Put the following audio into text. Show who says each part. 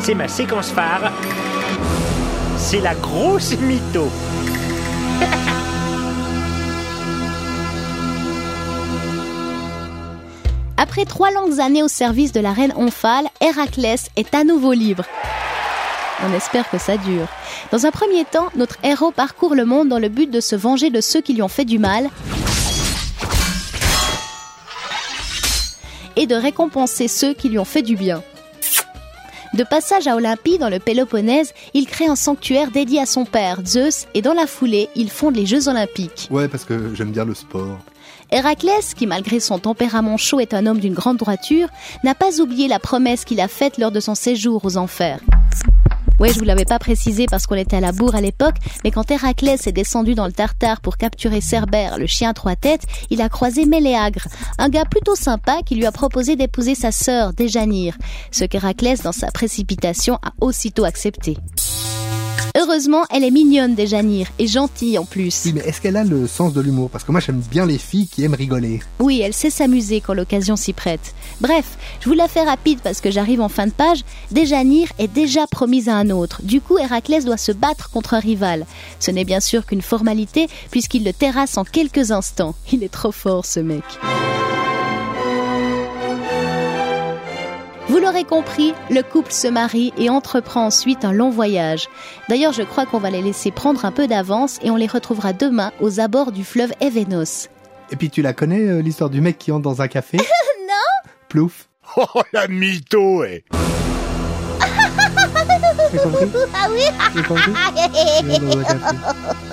Speaker 1: c'est ma séquence phare. C'est la grosse mytho.
Speaker 2: Après 3 longues années au service de la reine Omphale, Héraclès est à nouveau libre. On espère que ça dure. Dans un premier temps, notre héros parcourt le monde dans le but de se venger de ceux qui lui ont fait du mal et de récompenser ceux qui lui ont fait du bien. De passage à Olympie, dans le Péloponnèse, il crée un sanctuaire dédié à son père, Zeus, et dans la foulée, il fonde les Jeux Olympiques.
Speaker 3: Ouais, parce que j'aime bien le sport.
Speaker 2: Héraclès, qui malgré son tempérament chaud est un homme d'une grande droiture, n'a pas oublié la promesse qu'il a faite lors de son séjour aux enfers. Ouais, je vous l'avais pas précisé parce qu'on était à la bourre à l'époque, mais quand Héraclès est descendu dans le Tartare pour capturer Cerbère, le chien à 3 têtes, il a croisé Méléagre, un gars plutôt sympa qui lui a proposé d'épouser sa sœur, Déjanire, ce qu'Héraclès, dans sa précipitation, a aussitôt accepté. Heureusement, elle est mignonne, Déjanire, et gentille en plus.
Speaker 3: Oui, mais est-ce qu'elle a le sens de l'humour? Parce que moi, j'aime bien les filles qui aiment rigoler.
Speaker 2: Oui, elle sait s'amuser quand l'occasion s'y prête. Bref, je vous la fais rapide parce que j'arrive en fin de page. Déjanire est déjà promise à un autre. Du coup, Héraclès doit se battre contre un rival. Ce n'est bien sûr qu'une formalité puisqu'il le terrasse en quelques instants. Il est trop fort, ce mec. Vous l'aurez compris, le couple se marie et entreprend ensuite un long voyage. D'ailleurs, je crois qu'on va les laisser prendre un peu d'avance et on les retrouvera demain aux abords du fleuve Événos.
Speaker 3: Et puis tu la connais, l'histoire du mec qui entre dans un café?
Speaker 2: Non.
Speaker 3: Plouf.
Speaker 4: Oh, la mytho, eh.
Speaker 3: J'ai compris?
Speaker 2: Ah oui.
Speaker 3: J'ai compris? Je viens dans un café.